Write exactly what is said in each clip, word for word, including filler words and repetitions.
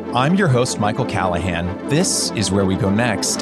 I'm your host, Michael Callahan. This is Where We Go Next.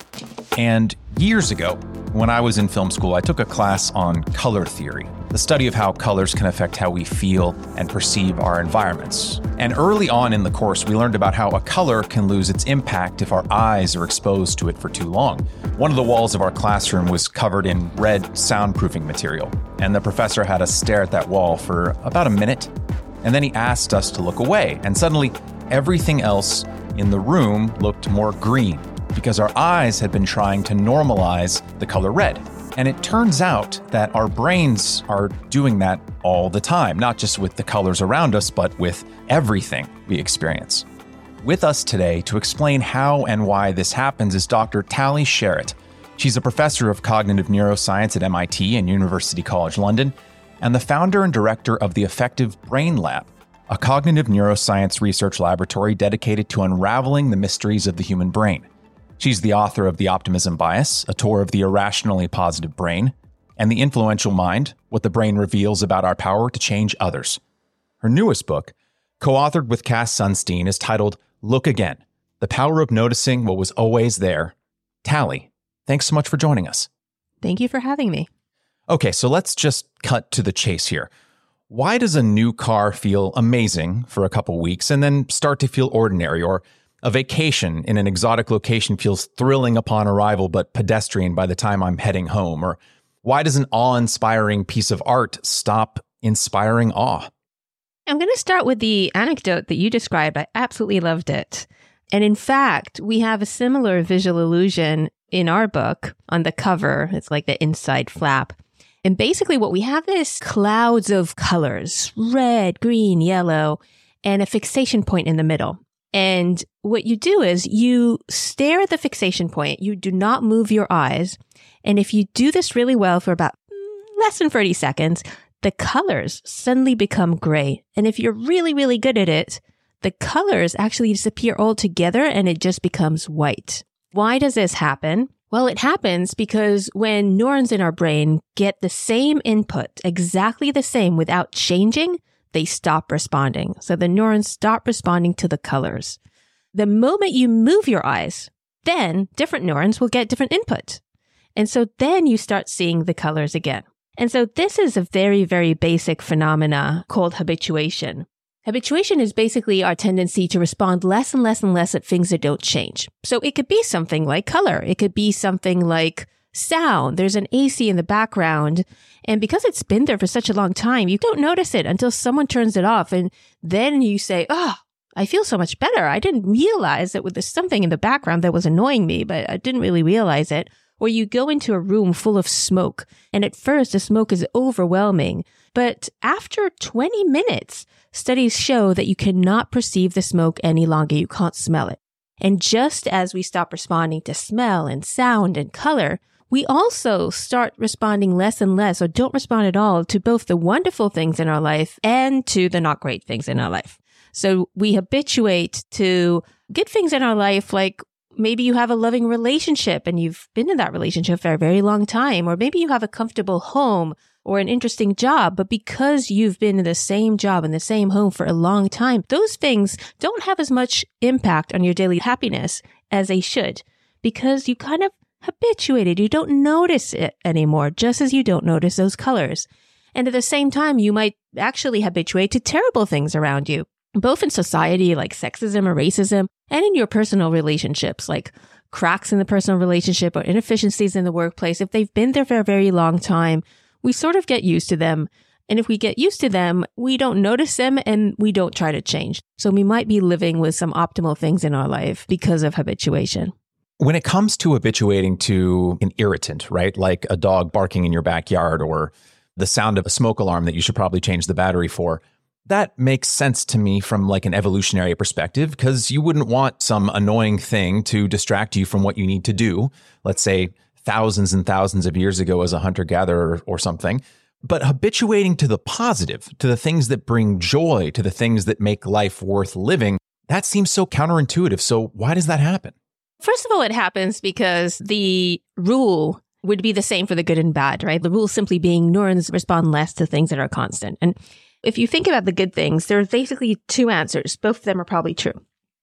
And years ago, when I was in film school, I took a class on color theory, the study of how colors can affect how we feel and perceive our environments. And early on in the course, we learned about how a color can lose its impact if our eyes are exposed to it for too long. One of the walls of our classroom was covered in red soundproofing material, and the professor had us stare at that wall for about a minute, and then he asked us to look away, and suddenly everything else in the room looked more green, because our eyes had been trying to normalize the color red. And it turns out that our brains are doing that all the time, not just with the colors around us, but with everything we experience. With us today to explain how and why this happens is Doctor Tali Sharot. She's a professor of cognitive neuroscience at M I T and University College London, and the founder and director of the Effective Brain Lab, a cognitive neuroscience research laboratory dedicated to unraveling the mysteries of the human brain. She's the author of The Optimism Bias, a tour of the irrationally positive brain, and The Influential Mind, what the brain reveals about our power to change others. Her newest book, co-authored with Cass Sunstein, is titled Look Again, The Power of Noticing What Was Always There. Tali, thanks so much for joining us. Thank you for having me. Okay, so let's just cut to the chase here. Why does a new car feel amazing for a couple weeks and then start to feel ordinary, or a vacation in an exotic location feels thrilling upon arrival but pedestrian by the time I'm heading home? Or why does an awe-inspiring piece of art stop inspiring awe? I'm going to start with the anecdote that you described. I absolutely loved it. And in fact, we have a similar visual illusion in our book on the cover. It's like the inside flap. And basically what we have is clouds of colors, red, green, yellow, and a fixation point in the middle. And what you do is you stare at the fixation point. You do not move your eyes. And if you do this really well for about less than thirty seconds, the colors suddenly become gray. And if you're really, really good at it, the colors actually disappear altogether and it just becomes white. Why does this happen? Well, it happens because when neurons in our brain get the same input, exactly the same without changing, they stop responding. So the neurons stop responding to the colors. The moment you move your eyes, then different neurons will get different input. And so then you start seeing the colors again. And so this is a very, very basic phenomena called habituation. Habituation is basically our tendency to respond less and less and less at things that don't change. So it could be something like color. It could be something like sound. There's an A C in the background. And because it's been there for such a long time, you don't notice it until someone turns it off. And then you say, oh, I feel so much better. I didn't realize that there's something in the background that was annoying me, but I didn't really realize it. Or you go into a room full of smoke. And at first, the smoke is overwhelming. But after twenty minutes, studies show that you cannot perceive the smoke any longer. You can't smell it. And just as we stop responding to smell and sound and color, we also start responding less and less, or don't respond at all, to both the wonderful things in our life and to the not great things in our life. So we habituate to good things in our life, like maybe you have a loving relationship and you've been in that relationship for a very long time, or maybe you have a comfortable home or an interesting job, but because you've been in the same job in the same home for a long time, those things don't have as much impact on your daily happiness as they should, because you kind of habituated. You don't notice it anymore, just as you don't notice those colors. And at the same time, you might actually habituate to terrible things around you, both in society like sexism or racism, and in your personal relationships like cracks in the personal relationship or inefficiencies in the workplace. If they've been there for a very long time, we sort of get used to them. And if we get used to them, we don't notice them and we don't try to change. So we might be living with some optimal things in our life because of habituation. When it comes to habituating to an irritant, right, like a dog barking in your backyard or the sound of a smoke alarm that you should probably change the battery for, that makes sense to me from like an evolutionary perspective, because you wouldn't want some annoying thing to distract you from what you need to do. Let's say thousands and thousands of years ago as a hunter-gatherer or something. But habituating to the positive, to the things that bring joy, to the things that make life worth living, that seems so counterintuitive. So why does that happen? First of all, it happens because the rule would be the same for the good and bad, right? The rule simply being neurons respond less to things that are constant. And if you think about the good things, there's basically two answers. Both of them are probably true.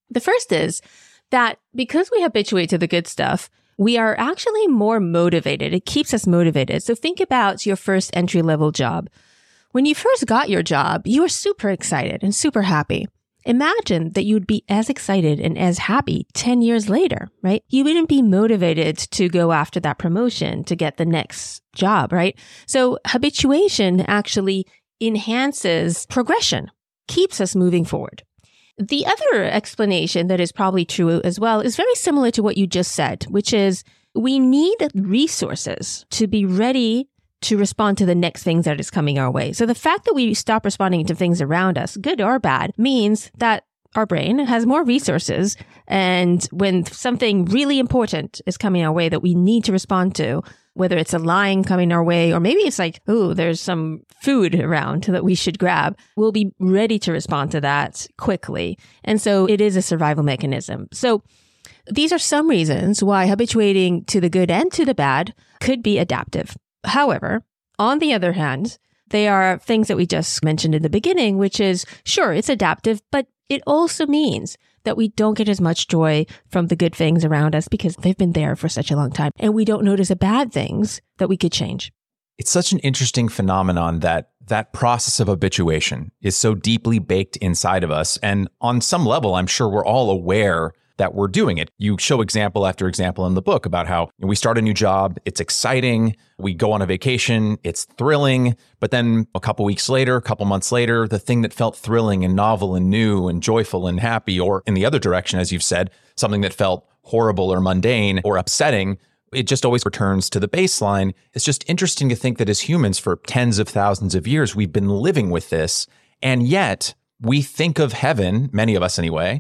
The first is that because we habituate to the good stuff, we are actually more motivated. It keeps us motivated. So think about your first entry-level job. When you first got your job, you were super excited and super happy. Imagine that you'd be as excited and as happy ten years later, right? You wouldn't be motivated to go after that promotion to get the next job, right? So habituation actually enhances progression, keeps us moving forward. The other explanation that is probably true as well is very similar to what you just said, which is we need resources to be ready to respond to the next things that is coming our way. So the fact that we stop responding to things around us, good or bad, means that our brain has more resources. And when something really important is coming our way that we need to respond to, whether it's a lion coming our way, or maybe it's like, oh, there's some food around that we should grab, we'll be ready to respond to that quickly. And so it is a survival mechanism. So these are some reasons why habituating to the good and to the bad could be adaptive. However, on the other hand, they are things that we just mentioned in the beginning, which is, sure, it's adaptive, but it also means that we don't get as much joy from the good things around us because they've been there for such a long time. And we don't notice the bad things that we could change. It's such an interesting phenomenon that that process of habituation is so deeply baked inside of us. And on some level, I'm sure we're all aware that we're doing it. You show example after example in the book about how we start a new job, it's exciting, we go on a vacation, it's thrilling, but then a couple weeks later, a couple months later, the thing that felt thrilling and novel and new and joyful and happy, or in the other direction, as you've said, something that felt horrible or mundane or upsetting, it just always returns to the baseline. It's just interesting to think that as humans for tens of thousands of years, we've been living with this, and yet we think of heaven, many of us anyway,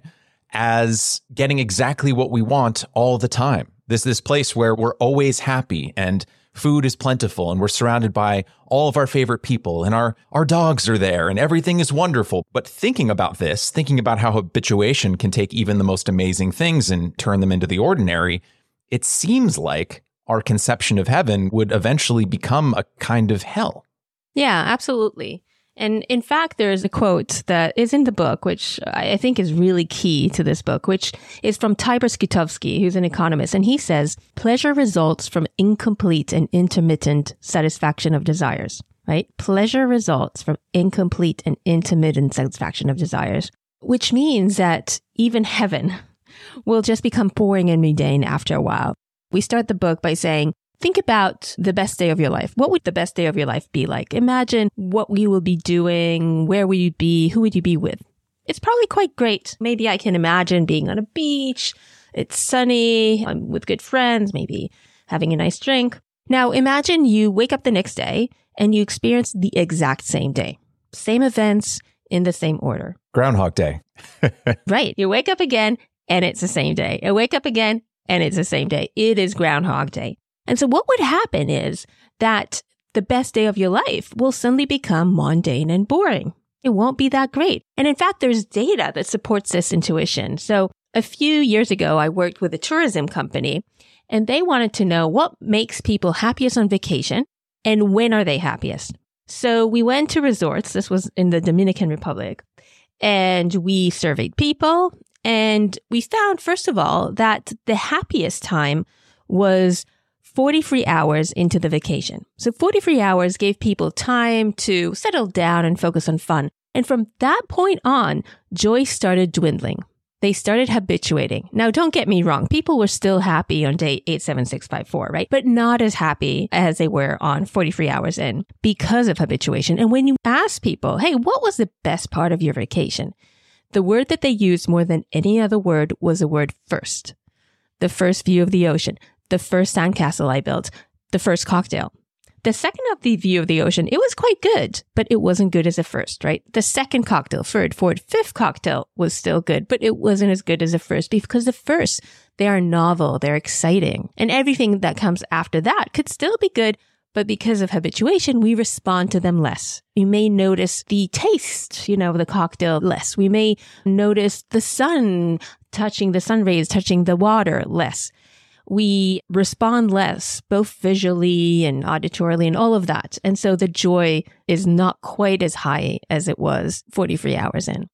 as getting exactly what we want all the time. This this place where we're always happy and food is plentiful and we're surrounded by all of our favorite people and our, our dogs are there and everything is wonderful. But thinking about this, thinking about how habituation can take even the most amazing things and turn them into the ordinary, it seems like our conception of heaven would eventually become a kind of hell. Yeah, absolutely. And in fact, there's a quote that is in the book, which I think is really key to this book, which is from Tibor Skytowski, who's an economist. And he says, pleasure results from incomplete and intermittent satisfaction of desires, right? Pleasure results from incomplete and intermittent satisfaction of desires, which means that even heaven will just become boring and mundane after a while. We start the book by saying, think about the best day of your life. What would the best day of your life be like? Imagine what you will be doing, where would you be, who would you be with? It's probably quite great. Maybe I can imagine being on a beach, it's sunny, I'm with good friends, maybe having a nice drink. Now imagine you wake up the next day and you experience the exact same day. Same events in the same order. Groundhog Day. Right. You wake up again and it's the same day. You wake up again and it's the same day. It is Groundhog Day. And so what would happen is that the best day of your life will suddenly become mundane and boring. It won't be that great. And in fact, there's data that supports this intuition. So a few years ago, I worked with a tourism company, and they wanted to know what makes people happiest on vacation and when are they happiest. So we went to resorts. This was in the Dominican Republic, and we surveyed people. And we found, first of all, that the happiest time was forty-three hours into the vacation. So forty-three hours gave people time to settle down and focus on fun. And from that point on, joy started dwindling. They started habituating. Now, don't get me wrong. People were still happy on day eight seven six five four, right? But not as happy as they were on forty-three hours in because of habituation. And when you ask people, hey, what was the best part of your vacation? The word that they used more than any other word was the word first. The first view of the ocean. The first sandcastle I built, the first cocktail. The second of the view of the ocean, it was quite good, but it wasn't good as the first, right? The second cocktail, third, fourth, fifth cocktail was still good, but it wasn't as good as the first because the first, they are novel, they're exciting. And everything that comes after that could still be good, but because of habituation, we respond to them less. We may notice the taste, you know, of the cocktail less. We may notice the sun touching the sun rays, touching the water less. We respond less, both visually and auditorily and all of that. And so the joy is not quite as high as it was forty-three hours in.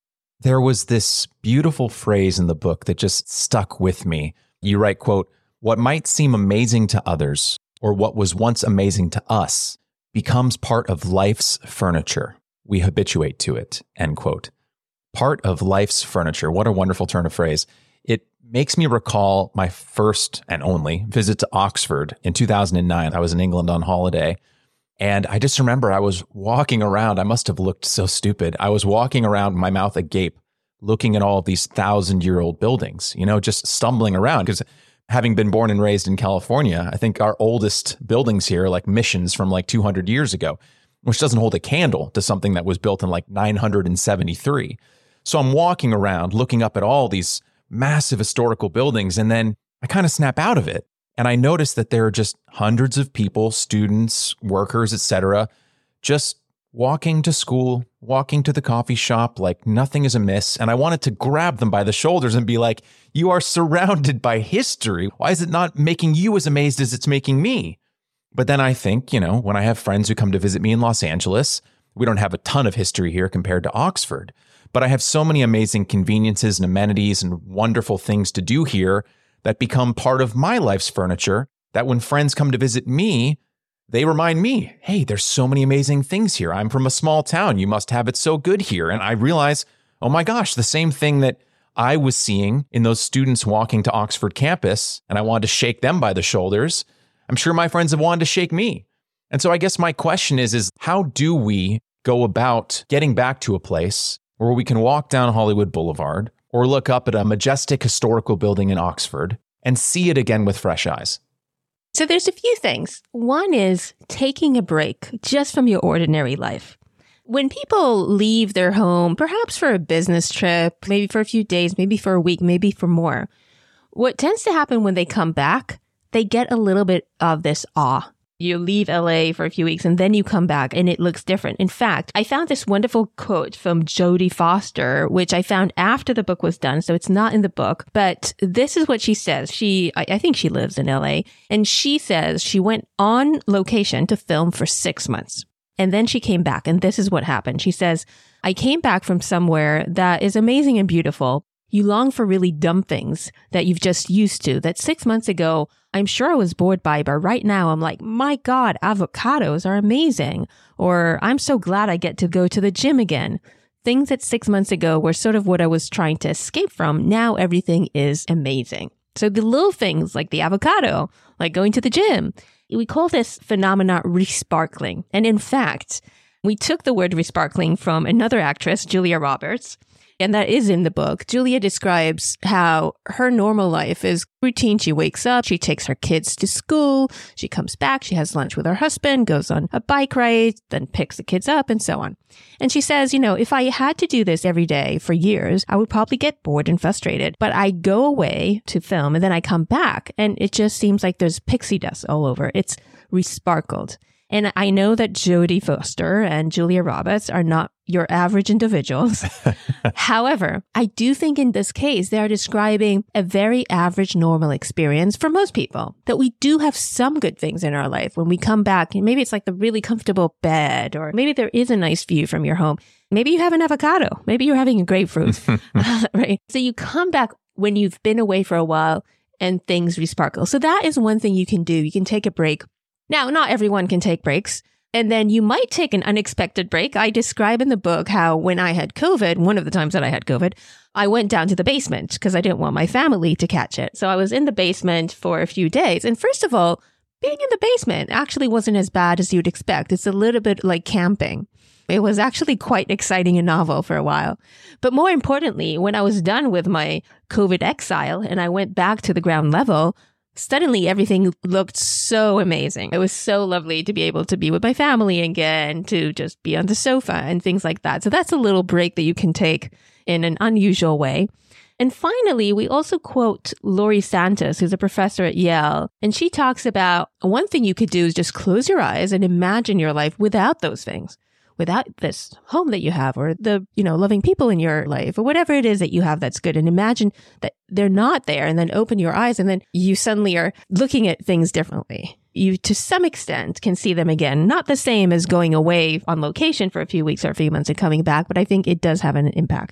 There was this beautiful phrase in the book that just stuck with me. You write, quote, "What might seem amazing to others, or what was once amazing to us, becomes part of life's furniture. We habituate to it," end quote. Part of life's furniture. What a wonderful turn of phrase. It makes me recall my first and only visit to Oxford in two thousand nine. I was in England on holiday. And I just remember I was walking around. I must have looked so stupid. I was walking around, my mouth agape, looking at all of these thousand-year-old buildings, you know, just stumbling around. Because having been born and raised in California, I think our oldest buildings here are like missions from like two hundred years ago, which doesn't hold a candle to something that was built in like nine hundred seventy-three. So I'm walking around looking up at all these massive historical buildings, and then I kind of snap out of it. And I noticed that there are just hundreds of people, students, workers, et cetera, just walking to school, walking to the coffee shop like nothing is amiss. And I wanted to grab them by the shoulders and be like, you are surrounded by history. Why is it not making you as amazed as it's making me? But then I think, you know, when I have friends who come to visit me in Los Angeles, we don't have a ton of history here compared to Oxford, but I have so many amazing conveniences and amenities and wonderful things to do here that become part of my life's furniture, that when friends come to visit me, they remind me, hey, there's so many amazing things here. I'm from a small town. You must have it so good here. And I realize, oh my gosh, the same thing that I was seeing in those students walking to Oxford campus, and I wanted to shake them by the shoulders, I'm sure my friends have wanted to shake me. And so I guess my question is, is how do we go about getting back to a place where we can walk down Hollywood Boulevard or look up at a majestic historical building in Oxford and see it again with fresh eyes? So there's a few things. One is taking a break just from your ordinary life. When people leave their home, perhaps for a business trip, maybe for a few days, maybe for a week, maybe for more, what tends to happen when they come back, they get a little bit of this awe. You leave L A for a few weeks and then you come back and it looks different. In fact, I found this wonderful quote from Jodie Foster, which I found after the book was done. So it's not in the book, but this is what she says. She, I, I think she lives in L A, and she says she went on location to film for six months. And then she came back, and this is what happened. She says, I came back from somewhere that is amazing and beautiful. You long for really dumb things that you've just used to, that six months ago, I'm sure I was bored by, but right now I'm like, my God, avocados are amazing. Or I'm so glad I get to go to the gym again. Things that six months ago were sort of what I was trying to escape from. Now everything is amazing. So the little things like the avocado, like going to the gym, we call this phenomena resparkling. And in fact, we took the word resparkling from another actress, Julia Roberts. And that is in the book. Julia describes how her normal life is routine. She wakes up, she takes her kids to school, she comes back, she has lunch with her husband, goes on a bike ride, then picks the kids up, and so on. And she says, you know, if I had to do this every day for years, I would probably get bored and frustrated. But I go away to film and then I come back and it just seems like there's pixie dust all over. It's resparkled. And I know that Jodie Foster and Julia Roberts are not your average individuals. However, I do think in this case, they are describing a very average, normal experience for most people, that we do have some good things in our life when we come back. And maybe it's like the really comfortable bed, or maybe there is a nice view from your home. Maybe you have an avocado. Maybe you're having a grapefruit, right? So you come back when you've been away for a while and things resparkle. So that is one thing you can do. You can take a break. Now, not everyone can take breaks, and then you might take an unexpected break. I describe in the book how when I had COVID, one of the times that I had COVID, I went down to the basement because I didn't want my family to catch it. So I was in the basement for a few days. And first of all, being in the basement actually wasn't as bad as you'd expect. It's a little bit like camping. It was actually quite exciting and novel for a while. But more importantly, when I was done with my COVID exile and I went back to the ground level, suddenly everything looked so amazing. It was so lovely to be able to be with my family again, to just be on the sofa and things like that. So that's a little break that you can take in an unusual way. And finally, we also quote Laurie Santos, who's a professor at Yale. And she talks about one thing you could do is just close your eyes and imagine your life without those things. Without this home that you have, or the, you know, loving people in your life, or whatever it is that you have that's good, and imagine that they're not there, and then open your eyes, and then you suddenly are looking at things differently. You, to some extent, can see them again. Not the same as going away on location for a few weeks or a few months and coming back, but I think it does have an impact.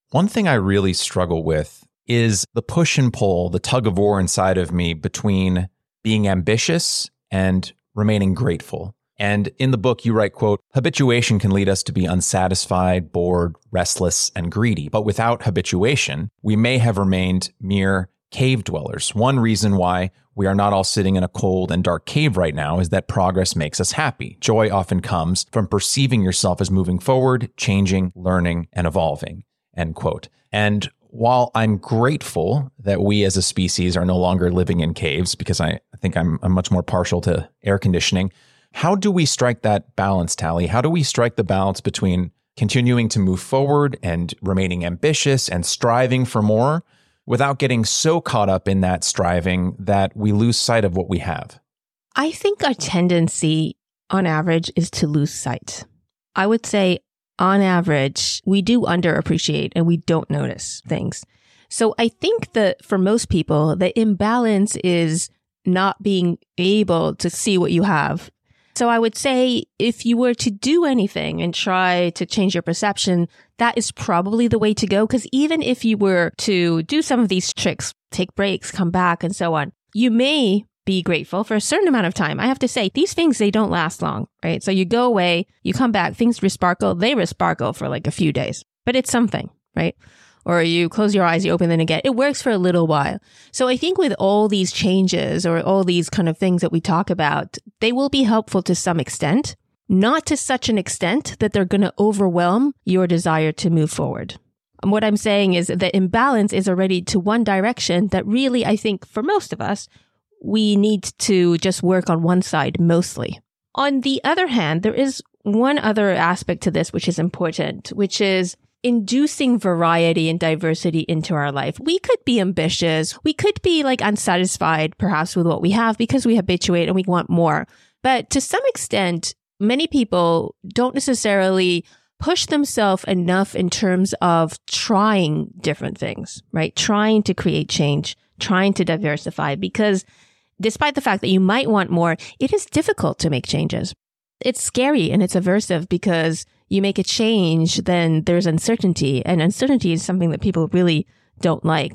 One thing I really struggle with is the push and pull, the tug of war inside of me between being ambitious and remaining grateful. And in the book, you write, quote, habituation can lead us to be unsatisfied, bored, restless, and greedy. But without habituation, we may have remained mere cave dwellers. One reason why we are not all sitting in a cold and dark cave right now is that progress makes us happy. Joy often comes from perceiving yourself as moving forward, changing, learning, and evolving, end quote. And while I'm grateful that we as a species are no longer living in caves, because I, I think I'm, I'm much more partial to air conditioning, how do we strike that balance, Tally? How do we strike the balance between continuing to move forward and remaining ambitious and striving for more without getting so caught up in that striving that we lose sight of what we have? I think our tendency on average is to lose sight. I would say on average, we do underappreciate and we don't notice things. So I think that for most people, the imbalance is not being able to see what you have. So I would say if you were to do anything and try to change your perception, that is probably the way to go. Because even if you were to do some of these tricks, take breaks, come back, and so on, you may be grateful for a certain amount of time. I have to say, these things, they don't last long, right? So you go away, you come back, things resparkle, they resparkle for like a few days, but it's something, right? Or you close your eyes, you open them again. It works for a little while. So I think with all these changes or all these kind of things that we talk about, they will be helpful to some extent, not to such an extent that they're going to overwhelm your desire to move forward. And what I'm saying is the imbalance is already to one direction that really, I think for most of us, we need to just work on one side mostly. On the other hand, there is one other aspect to this which is important, which is inducing variety and diversity into our life. We could be ambitious. We could be like unsatisfied perhaps with what we have because we habituate and we want more. But to some extent, many people don't necessarily push themselves enough in terms of trying different things, right? Trying to create change, trying to diversify, because despite the fact that you might want more, it is difficult to make changes. It's scary and it's aversive because you make a change, then there's uncertainty, and uncertainty is something that people really don't like.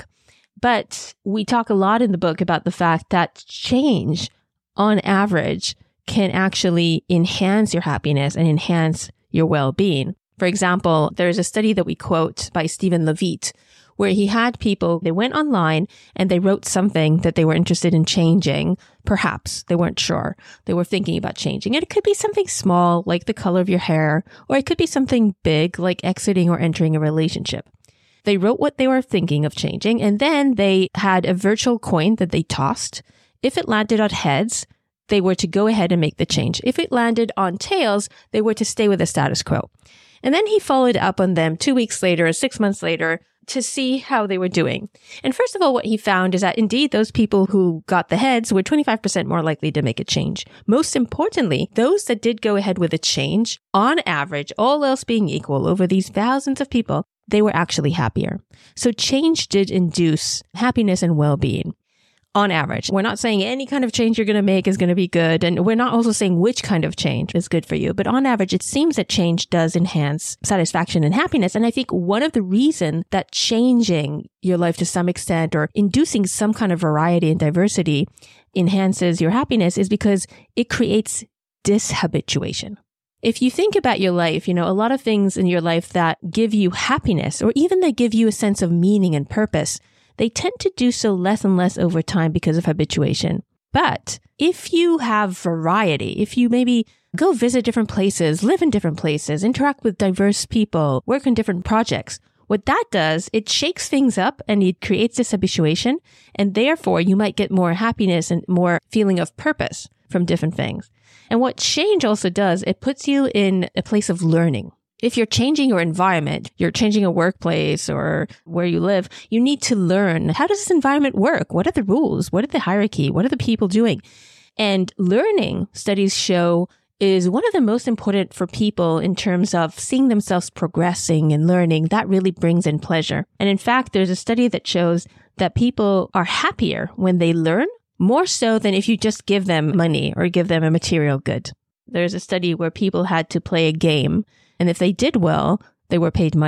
But we talk a lot in the book about the fact that change, on average, can actually enhance your happiness and enhance your well-being. For example, there's a study that we quote by Stephen Levitt, where he had people, they went online and they wrote something that they were interested in changing. Perhaps they weren't sure. They were thinking about changing. And it could be something small, like the color of your hair, or it could be something big, like exiting or entering a relationship. They wrote what they were thinking of changing, and then they had a virtual coin that they tossed. If it landed on heads, they were to go ahead and make the change. If it landed on tails, they were to stay with the status quo. And then he followed up on them two weeks later, six months later, to see how they were doing. And first of all, what he found is that indeed those people who got the heads were twenty-five percent more likely to make a change. Most importantly, those that did go ahead with a change, on average, all else being equal, over these thousands of people, they were actually happier. So change did induce happiness and well-being. On average, we're not saying any kind of change you're going to make is going to be good. And we're not also saying which kind of change is good for you. But on average, it seems that change does enhance satisfaction and happiness. And I think one of the reasons that changing your life to some extent or inducing some kind of variety and diversity enhances your happiness is because it creates dishabituation. If you think about your life, you know, a lot of things in your life that give you happiness or even that give you a sense of meaning and purpose, they tend to do so less and less over time because of habituation. But if you have variety, if you maybe go visit different places, live in different places, interact with diverse people, work on different projects, what that does, it shakes things up and it creates this habituation. And therefore, you might get more happiness and more feeling of purpose from different things. And what change also does, it puts you in a place of learning. If you're changing your environment, you're changing a workplace or where you live, you need to learn, how does this environment work? What are the rules? What are the hierarchy? What are the people doing? And learning, studies show, is one of the most important for people in terms of seeing themselves progressing and learning. That really brings in pleasure. And in fact, there's a study that shows that people are happier when they learn, more so than if you just give them money or give them a material good. There's a study where people had to play a game, and if they did well, they were paid money.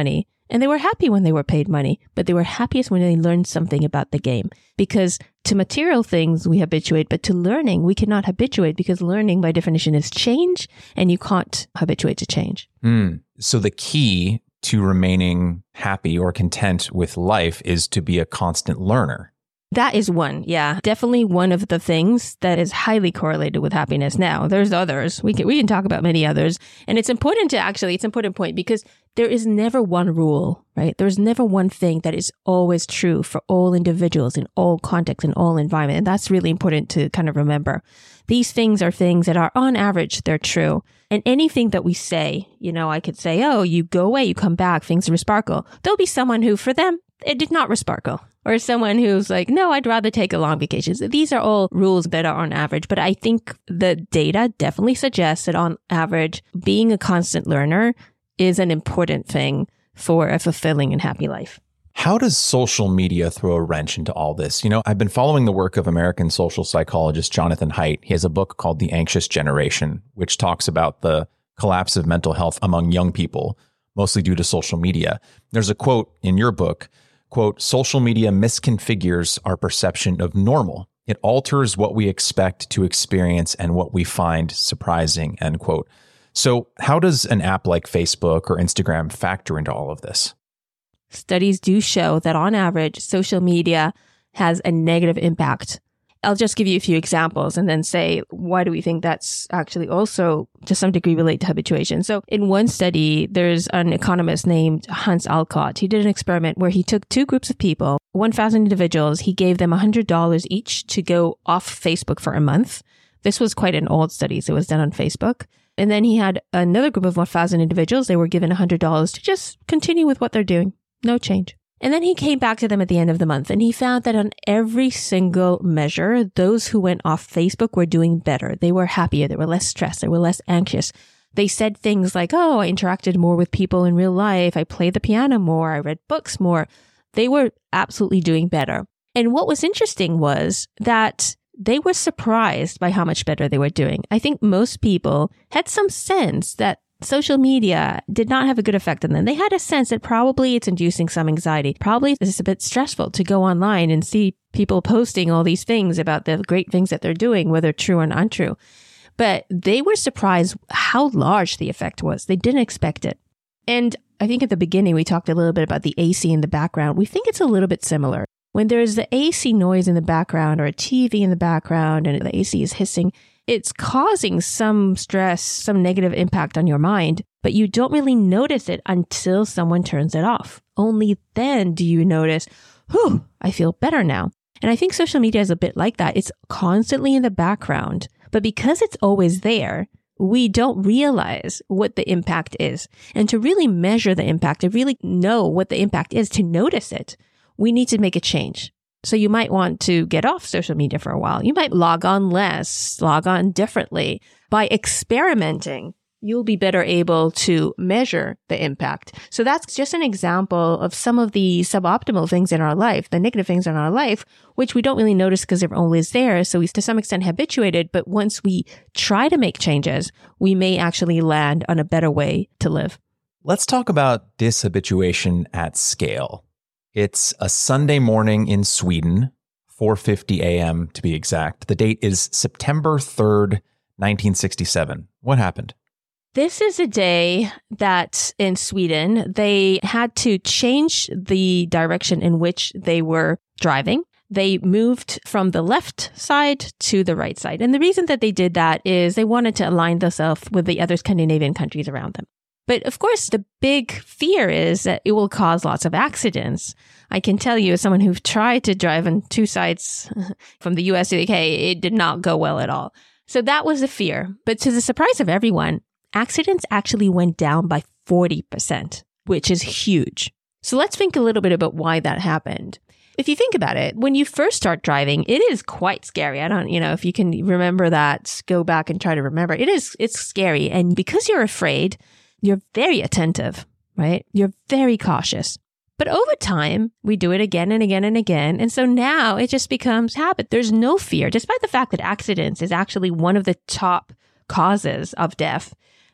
And they were happy when they were paid money, but they were happiest when they learned something about the game. Because to material things, we habituate, but to learning, we cannot habituate because learning by definition is change, and you can't habituate to change. Mm. So the key to remaining happy or content with life is to be a constant learner. That is one. Yeah, definitely one of the things that is highly correlated with happiness. Now, there's others. We can, we can talk about many others. And it's important to actually, it's an important point because there is never one rule, right? There's never one thing that is always true for all individuals in all contexts, in all environment. And that's really important to kind of remember. These things are things that are on average, they're true. And anything that we say, you know, I could say, oh, you go away, you come back, things resparkle. There'll be someone who, for them, it did not resparkle. Or someone who's like, no, I'd rather take a long vacation. So these are all rules that are on average. But I think the data definitely suggests that on average, being a constant learner is an important thing for a fulfilling and happy life. How does social media throw a wrench into all this? You know, I've been following the work of American social psychologist Jonathan Haidt. He has a book called The Anxious Generation, which talks about the collapse of mental health among young people, mostly due to social media. There's a quote in your book, quote, social media misconfigures our perception of normal. It alters what we expect to experience and what we find surprising, end quote. So how does an app like Facebook or Instagram factor into all of this? Studies do show that on average, social media has a negative impact. I'll just give you a few examples and then say, why do we think that's actually also to some degree related to habituation? So in one study, there's an economist named Hans Alcott. He did an experiment where he took two groups of people, one thousand individuals. He gave them one hundred dollars each to go off Facebook for a month. This was quite an old study, so it was done on Facebook. And then he had another group of one thousand individuals. They were given one hundred dollars to just continue with what they're doing. No change. And then he came back to them at the end of the month and he found that on every single measure, those who went off Facebook were doing better. They were happier. They were less stressed. They were less anxious. They said things like, oh, I interacted more with people in real life. I played the piano more. I read books more. They were absolutely doing better. And what was interesting was that they were surprised by how much better they were doing. I think most people had some sense that social media did not have a good effect on them. They had a sense that probably it's inducing some anxiety. Probably it's a bit stressful to go online and see people posting all these things about the great things that they're doing, whether true or untrue. But they were surprised how large the effect was. They didn't expect it. And I think at the beginning, we talked a little bit about the A C in the background. We think it's a little bit similar. When there's the A C noise in the background or a T V in the background and the A C is hissing, it's causing some stress, some negative impact on your mind, but you don't really notice it until someone turns it off. Only then do you notice, whew, I feel better now. And I think social media is a bit like that. It's constantly in the background, but because it's always there, we don't realize what the impact is. And to really measure the impact, to really know what the impact is, to notice it, we need to make a change. So you might want to get off social media for a while. You might log on less, log on differently. By experimenting, you'll be better able to measure the impact. So that's just an example of some of the suboptimal things in our life, the negative things in our life, which we don't really notice because they're always there. So we to some extent habituated. But once we try to make changes, we may actually land on a better way to live. Let's talk about dishabituation at scale. It's a Sunday morning in Sweden, four fifty a.m. to be exact. The date is September third, nineteen sixty-seven. What happened? This is a day that in Sweden, they had to change the direction in which they were driving. They moved from the left side to the right side. And the reason that they did that is they wanted to align themselves with the other Scandinavian countries around them. But of course, the big fear is that it will cause lots of accidents. I can tell you, as someone who tried to drive on two sides from the U S to the U K, it did not go well at all. So that was a fear. But to the surprise of everyone, accidents actually went down by forty percent, which is huge. So let's think a little bit about why that happened. If you think about it, when you first start driving, it is quite scary. I don't, you know, if you can remember that, go back and try to remember. It is, it's scary. And because you're afraid, you're very attentive, right? You're very cautious. But over time, we do it again and again and again. And so now it just becomes habit. There's no fear, despite the fact that accidents is actually one of the top causes of death.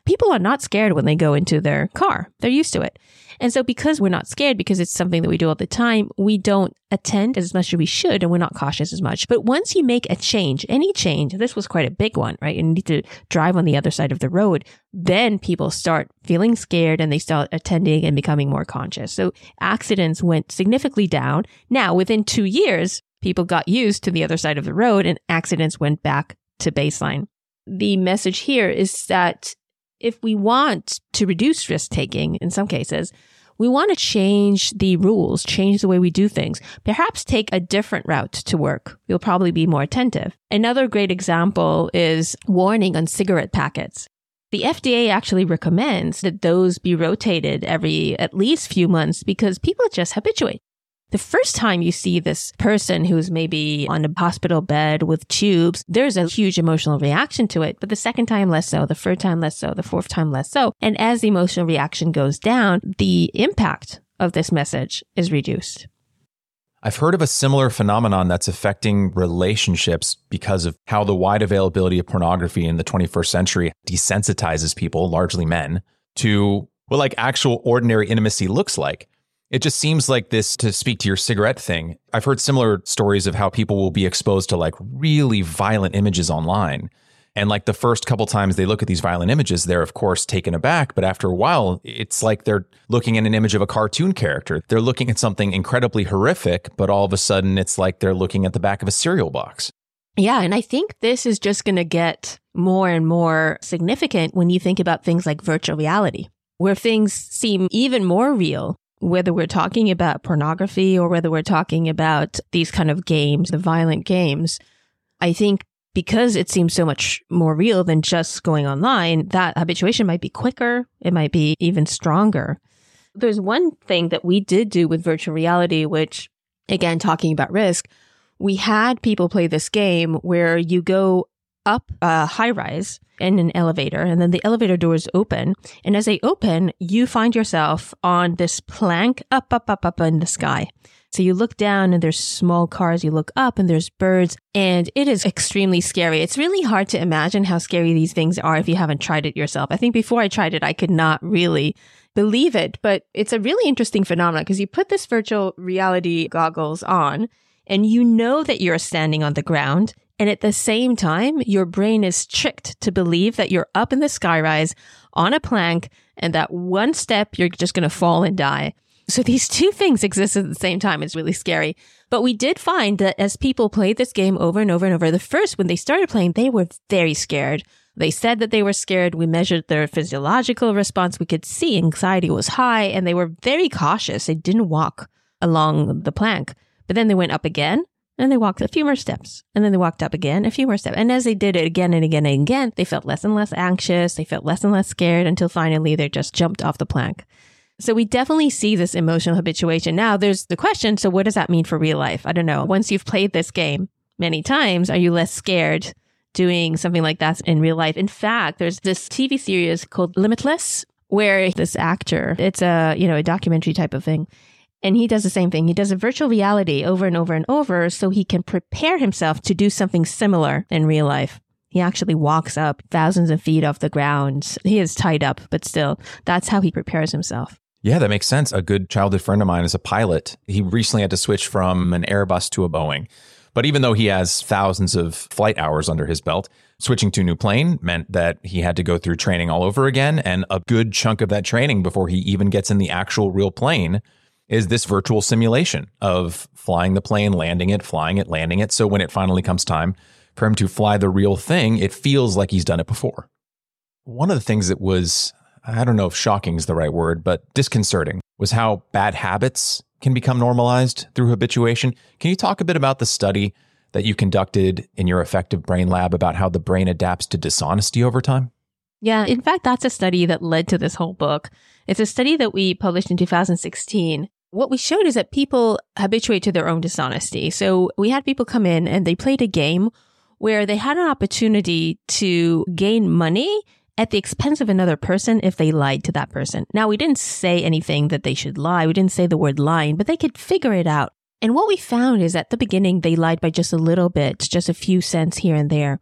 People are not scared when they go into their car. They're used to it. And so because we're not scared, because it's something that we do all the time, we don't attend as much as we should, and we're not cautious as much. But once you make a change, any change, this was quite a big one, right? You need to drive on the other side of the road. Then people start feeling scared and they start attending and becoming more conscious. So accidents went significantly down. Now, within two years, people got used to the other side of the road and accidents went back to baseline. The message here is that if we want to reduce risk taking, in some cases, we want to change the rules, change the way we do things, perhaps take a different route to work. You'll probably be more attentive. Another great example is warning on cigarette packets. The F D A actually recommends that those be rotated every at least few months because people just habituate. The first time you see this person who's maybe on a hospital bed with tubes, there's a huge emotional reaction to it. But the second time, less so. The third time, less so. The fourth time, less so. And as the emotional reaction goes down, the impact of this message is reduced. I've heard of a similar phenomenon that's affecting relationships because of how the wide availability of pornography in the twenty-first century desensitizes people, largely men, to what like actual ordinary intimacy looks like. It just seems like this, to speak to your cigarette thing, I've heard similar stories of how people will be exposed to like really violent images online. And like the first couple times they look at these violent images, they're of course taken aback. But after a while, it's like they're looking at an image of a cartoon character. They're looking at something incredibly horrific, but all of a sudden it's like they're looking at the back of a cereal box. Yeah, and I think this is just going to get more and more significant when you think about things like virtual reality, where things seem even more real. Whether we're talking about pornography or whether we're talking about these kind of games, the violent games, I think because it seems so much more real than just going online, that habituation might be quicker. It might be even stronger. There's one thing that we did do with virtual reality, which, again, talking about risk, we had people play this game where you go up a high rise in an elevator, and then the elevator doors open. And as they open, you find yourself on this plank up, up, up, up in the sky. So you look down and there's small cars, you look up and there's birds, and it is extremely scary. It's really hard to imagine how scary these things are if you haven't tried it yourself. I think before I tried it, I could not really believe it, but it's a really interesting phenomenon because you put this virtual reality goggles on and you know that you're standing on the ground. And at the same time, your brain is tricked to believe that you're up in the skyrise on a plank and that one step, you're just going to fall and die. So these two things exist at the same time. It's really scary. But we did find that as people played this game over and over and over, the first, when they started playing, they were very scared. They said that they were scared. We measured their physiological response. We could see anxiety was high and they were very cautious. They didn't walk along the plank. But then they went up again. And they walked a few more steps. And then they walked up again, a few more steps. And as they did it again and again and again, they felt less and less anxious. They felt less and less scared until finally they just jumped off the plank. So we definitely see this emotional habituation. Now there's the question, so what does that mean for real life? I don't know. Once you've played this game many times, are you less scared doing something like that in real life? In fact, there's this T V series called Limitless, where this actor, it's a, you know, a documentary type of thing. And he does the same thing. He does a virtual reality over and over and over so he can prepare himself to do something similar in real life. He actually walks up thousands of feet off the ground. He is tied up, but still, that's how he prepares himself. Yeah, that makes sense. A good childhood friend of mine is a pilot. He recently had to switch from an Airbus to a Boeing. But even though he has thousands of flight hours under his belt, switching to a new plane meant that he had to go through training all over again. And a good chunk of that training before he even gets in the actual real plane is this virtual simulation of flying the plane, landing it, flying it, landing it. So when it finally comes time for him to fly the real thing, it feels like he's done it before. One of the things that was, I don't know if shocking is the right word, but disconcerting was how bad habits can become normalized through habituation. Can you talk a bit about the study that you conducted in your Effective Brain Lab about how the brain adapts to dishonesty over time? Yeah, in fact, that's a study that led to this whole book. It's a study that we published in two thousand sixteen. What we showed is that people habituate to their own dishonesty. So we had people come in and they played a game where they had an opportunity to gain money at the expense of another person if they lied to that person. Now, we didn't say anything that they should lie. We didn't say the word lying, but they could figure it out. And what we found is at the beginning, they lied by just a little bit, just a few cents here and there.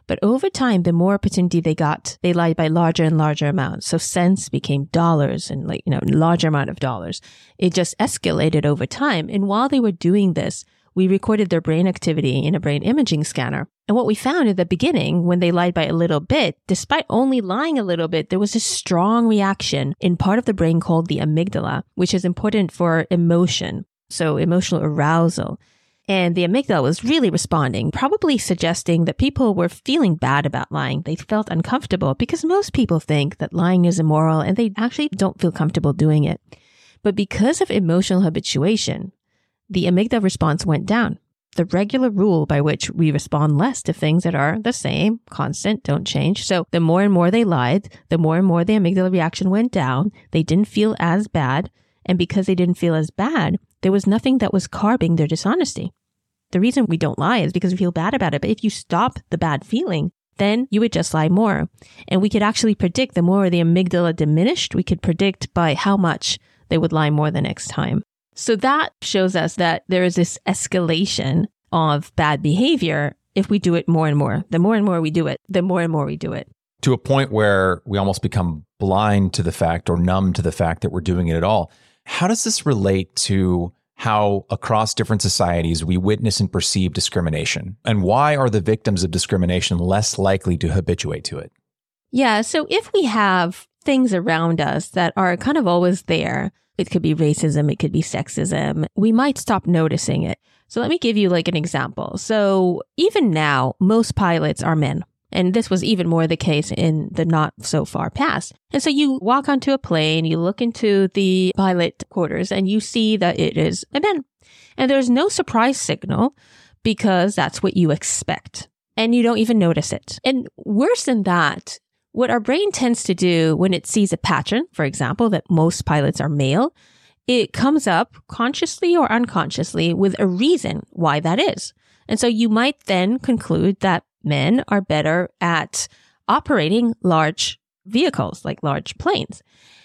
But over time, the more opportunity they got, they lied by larger and larger amounts. So cents became dollars and like, you know, larger amount of dollars. It just escalated over time. And while they were doing this, we recorded their brain activity in a brain imaging scanner. And what we found at the beginning, when they lied by a little bit, despite only lying a little bit, there was a strong reaction in part of the brain called the amygdala, which is important for emotion. So emotional arousal. And the amygdala was really responding, probably suggesting that people were feeling bad about lying. They felt uncomfortable because most people think that lying is immoral and they actually don't feel comfortable doing it. But because of emotional habituation, the amygdala response went down. The regular rule by which we respond less to things that are the same, constant, don't change. So the more and more they lied, the more and more the amygdala reaction went down. They didn't feel as bad. And because they didn't feel as bad, there was nothing that was curbing their dishonesty. The reason we don't lie is because we feel bad about it. But if you stop the bad feeling, then you would just lie more. And we could actually predict the more the amygdala diminished, we could predict by how much they would lie more the next time. So that shows us that there is this escalation of bad behavior if we do it more and more. The more and more we do it, the more and more we do it. To a point where we almost become blind to the fact or numb to the fact that we're doing it at all. How does this relate to how across different societies we witness and perceive discrimination? And why are the victims of discrimination less likely to habituate to it? Yeah, so if we have things around us that are kind of always there, it could be racism, it could be sexism, we might stop noticing it. So let me give you like an example. So even now, most pilots are men. And this was even more the case in the not so far past. And so you walk onto a plane, you look into the pilot quarters, and you see that it is a man. And there's no surprise signal because that's what you expect. And you don't even notice it. And worse than that, what our brain tends to do when it sees a pattern, for example, that most pilots are male, it comes up consciously or unconsciously with a reason why that is. And so you might then conclude that men are better at operating large vehicles, like large planes.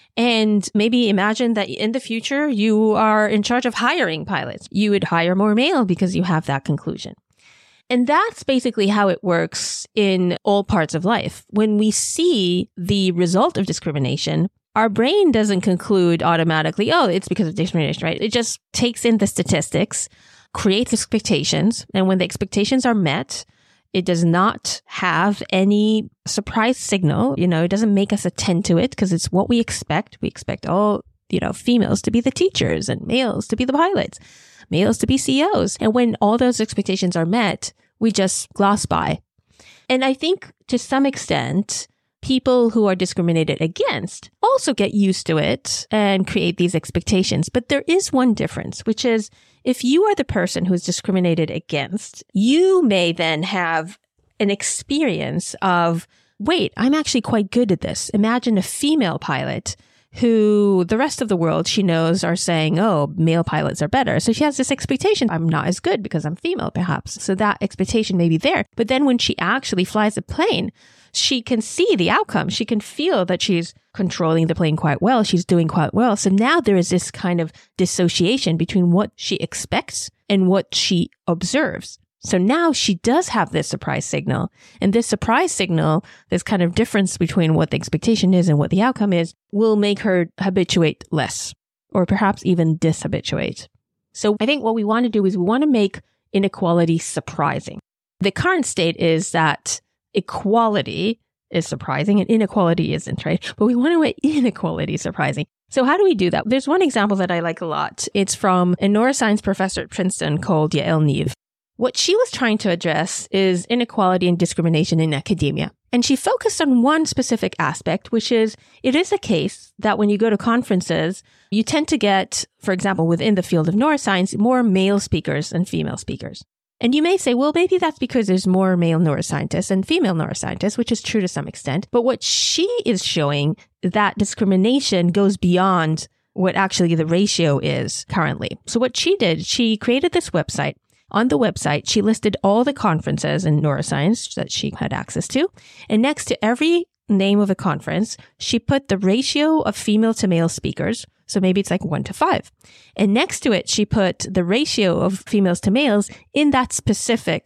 And maybe imagine that in the future, you are in charge of hiring pilots. You would hire more male because you have that conclusion. And that's basically how it works in all parts of life. When we see the result of discrimination, our brain doesn't conclude automatically, oh, it's because of discrimination, right? It just takes in the statistics, creates expectations. And when the expectations are met, it does not have any surprise signal. You know, it doesn't make us attend to it because it's what we expect. We expect all, you know, females to be the teachers and males to be the pilots, males to be C E Os. And when all those expectations are met, we just gloss by. And I think to some extent, people who are discriminated against also get used to it and create these expectations. But there is one difference, which is if you are the person who's discriminated against, you may then have an experience of, wait, I'm actually quite good at this. Imagine a female pilot who the rest of the world she knows are saying, oh, male pilots are better. So she has this expectation, I'm not as good because I'm female, perhaps. So that expectation may be there. But then when she actually flies a plane, she can see the outcome. She can feel that she's controlling the plane quite well. She's doing quite well. So now there is this kind of dissociation between what she expects and what she observes. So now she does have this surprise signal. And this surprise signal, this kind of difference between what the expectation is and what the outcome is, will make her habituate less, or perhaps even dishabituate. So I think what we want to do is we want to make inequality surprising. The current state is that equality is surprising and inequality isn't, right? But we want to make inequality surprising. So how do we do that? There's one example that I like a lot. It's from a neuroscience professor at Princeton called Yael Neeve. What she was trying to address is inequality and discrimination in academia. And she focused on one specific aspect, which is it is a case that when you go to conferences, you tend to get, for example, within the field of neuroscience, more male speakers than female speakers. And you may say, well, maybe that's because there's more male neuroscientists and female neuroscientists, which is true to some extent. But what she is showing that discrimination goes beyond what actually the ratio is currently. So what she did, she created this website. On the website, she listed all the conferences in neuroscience that she had access to. And next to every name of a conference, she put the ratio of female to male speakers. So maybe it's like one to five. And next to it, she put the ratio of females to males in that specific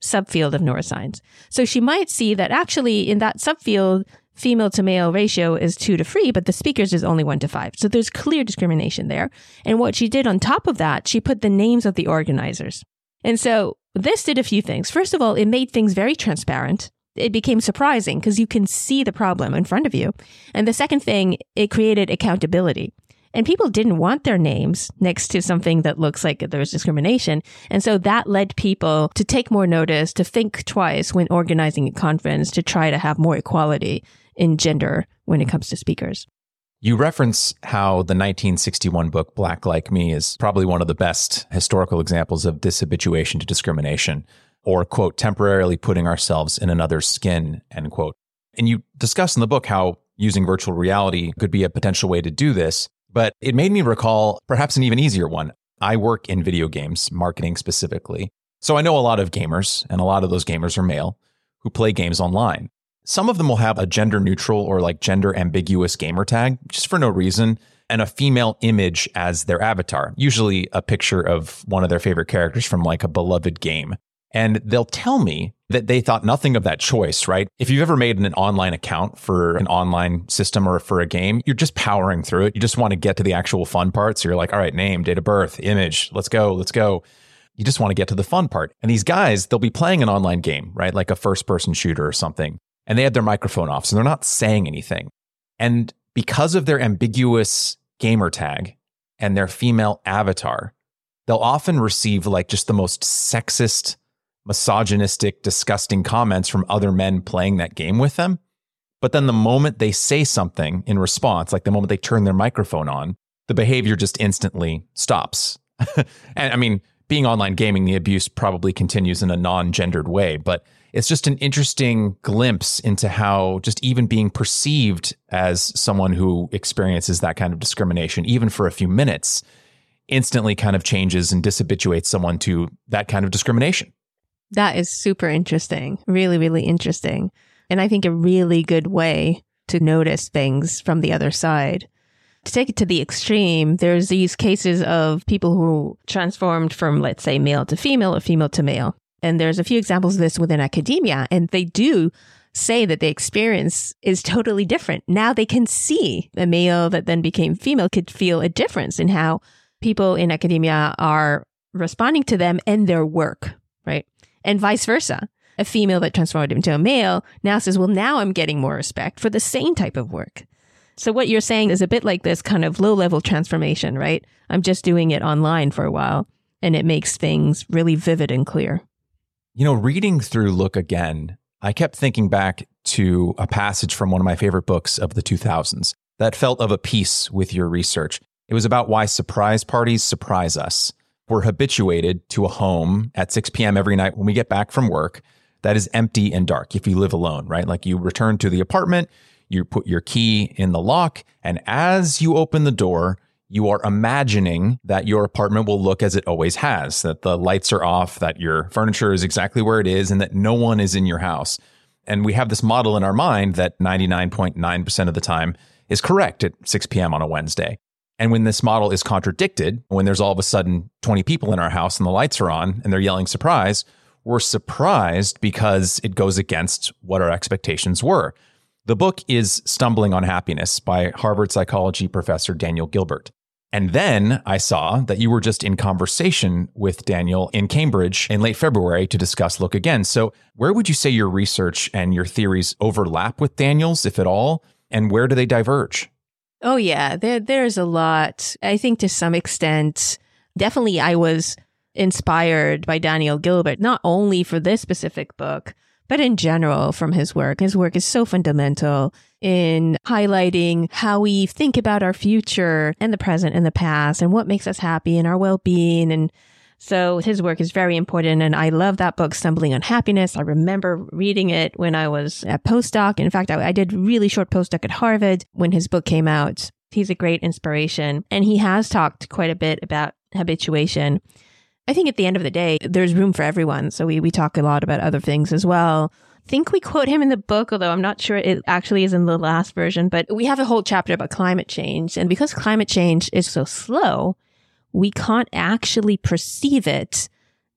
subfield of neuroscience. So she might see that actually in that subfield, female to male ratio is two to three, but the speakers is only one to five. So there's clear discrimination there. And what she did on top of that, she put the names of the organizers. And so this did a few things. First of all, it made things very transparent. It became surprising because you can see the problem in front of you. And the second thing, it created accountability. And people didn't want their names next to something that looks like there's discrimination. And so that led people to take more notice, to think twice when organizing a conference, to try to have more equality in gender when it comes to speakers. You reference how the nineteen sixty-one book, Black Like Me, is probably one of the best historical examples of dishabituation to discrimination, or, quote, temporarily putting ourselves in another's skin, end quote. And you discuss in the book how using virtual reality could be a potential way to do this. But it made me recall perhaps an even easier one. I work in video games, marketing specifically. So I know a lot of gamers, and a lot of those gamers are male, who play games online. Some of them will have a gender neutral or like gender ambiguous gamer tag, just for no reason, and a female image as their avatar, usually a picture of one of their favorite characters from like a beloved game. And they'll tell me that they thought nothing of that choice, right? If you've ever made an online account for an online system or for a game, you're just powering through it. You just want to get to the actual fun part. So you're like, all right, name, date of birth, image, let's go, let's go. You just want to get to the fun part. And these guys, they'll be playing an online game, right? Like a first person shooter or something. And they have their microphone off, so they're not saying anything. And because of their ambiguous gamer tag and their female avatar, they'll often receive like just the most sexist, misogynistic, disgusting comments from other men playing that game with them. But then the moment they say something in response, like the moment they turn their microphone on, the behavior just instantly stops. And I mean, being online gaming, the abuse probably continues in a non-gendered way, but it's just an interesting glimpse into how just even being perceived as someone who experiences that kind of discrimination, even for a few minutes, instantly kind of changes and dishabituates someone to that kind of discrimination. That is super interesting. Really, really interesting. And I think a really good way to notice things from the other side. To take it to the extreme, there's these cases of people who transformed from, let's say, male to female or female to male. And there's a few examples of this within academia. And they do say that the experience is totally different. Now they can see a male that then became female could feel a difference in how people in academia are responding to them and their work, right? And vice versa. A female that transformed into a male now says, well, now I'm getting more respect for the same type of work. So what you're saying is a bit like this kind of low-level transformation, right? I'm just doing it online for a while, and it makes things really vivid and clear. You know, reading through Look Again, I kept thinking back to a passage from one of my favorite books of the two thousands that felt of a piece with your research. It was about why surprise parties surprise us. We're habituated to a home at six p.m. every night when we get back from work that is empty and dark if you live alone, right? Like you return to the apartment, you put your key in the lock, and as you open the door, you are imagining that your apartment will look as it always has, that the lights are off, that your furniture is exactly where it is, and that no one is in your house. And we have this model in our mind that ninety-nine point nine percent of the time is correct at six p.m. on a Wednesday. And when this model is contradicted, when there's all of a sudden twenty people in our house and the lights are on and they're yelling surprise, we're surprised because it goes against what our expectations were. The book is Stumbling on Happiness by Harvard psychology professor Daniel Gilbert. And then I saw that you were just in conversation with Daniel in Cambridge in late February to discuss Look Again. So where would you say your research and your theories overlap with Daniel's, if at all? And where do they diverge? Oh, yeah, there, there's a lot. I think to some extent, definitely I was inspired by Daniel Gilbert, not only for this specific book, but in general from his work. His work is so fundamental in highlighting how we think about our future and the present and the past and what makes us happy and our well-being. And so his work is very important. And I love that book, Stumbling on Happiness. I remember reading it when I was a postdoc. In fact, I, I did a really short postdoc at Harvard when his book came out. He's a great inspiration. And he has talked quite a bit about habituation. I think at the end of the day, there's room for everyone. So we, we talk a lot about other things as well. I think we quote him in the book, although I'm not sure it actually is in the last version, but we have a whole chapter about climate change. And because climate change is so slow, we can't actually perceive it